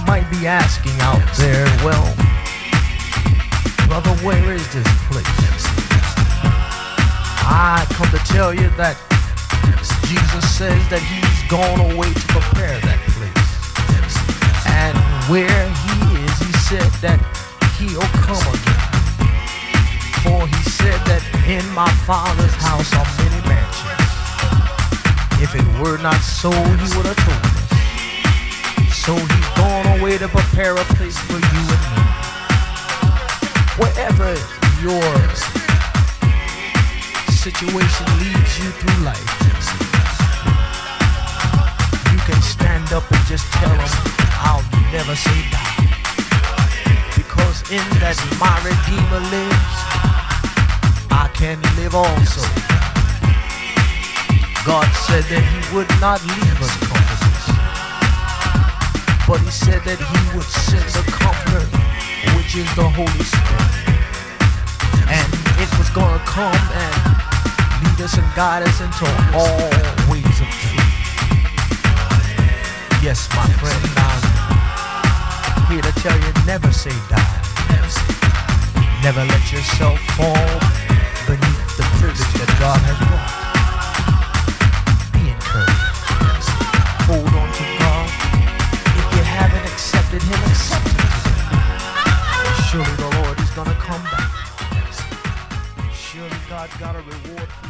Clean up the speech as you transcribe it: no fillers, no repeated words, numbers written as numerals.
might be asking out there, well, brother, where is this place? I come to tell you that Jesus says that he's gone away to prepare that place. And where he is, he said that he'll come again. For he said that in my Father's house are many mansions. If it were not so, he would have told us. So he's gone away to prepare a place for you and me. Wherever your situation leads you through life, you can stand up and just tell them, I'll never say die. Because in that my Redeemer lives, I can live also. God said that he would not leave us comfortless, but he said that he would send the Comforter, which is the Holy Spirit. And it was going to come and lead us and guide us into all ways of truth. Yes, my friend, I'm here to tell you, never say die. Never let yourself fall beneath the privilege that God has brought. Be encouraged. Hold on to God. If you haven't accepted him, accept him. Surely the Lord is going to come back. Surely God's got a reward for you.